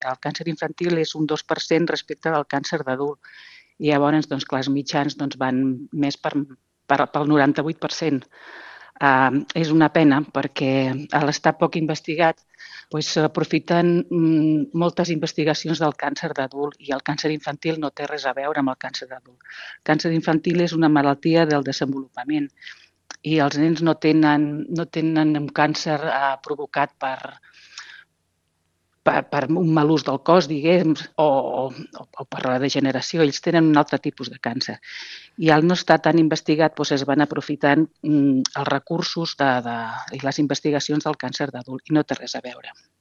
el càncer infantil és un 2% respecte al càncer d'adult. I llavors, doncs, clar, els mitjans van més pel 98%. És una pena perquè a l'estar poc investigat s'aprofiten moltes investigacions del càncer d'adult i el càncer infantil no té res a veure amb el càncer d'adult. El càncer infantil és una malaltia del desenvolupament i els nens no tenen un càncer provocat per un mal ús del cos, diguem, o per la degeneració. Ells tenen un altre tipus de càncer. I al no estar tan investigat es van aprofitant els recursos i les investigacions del càncer d'adult i no té res a veure.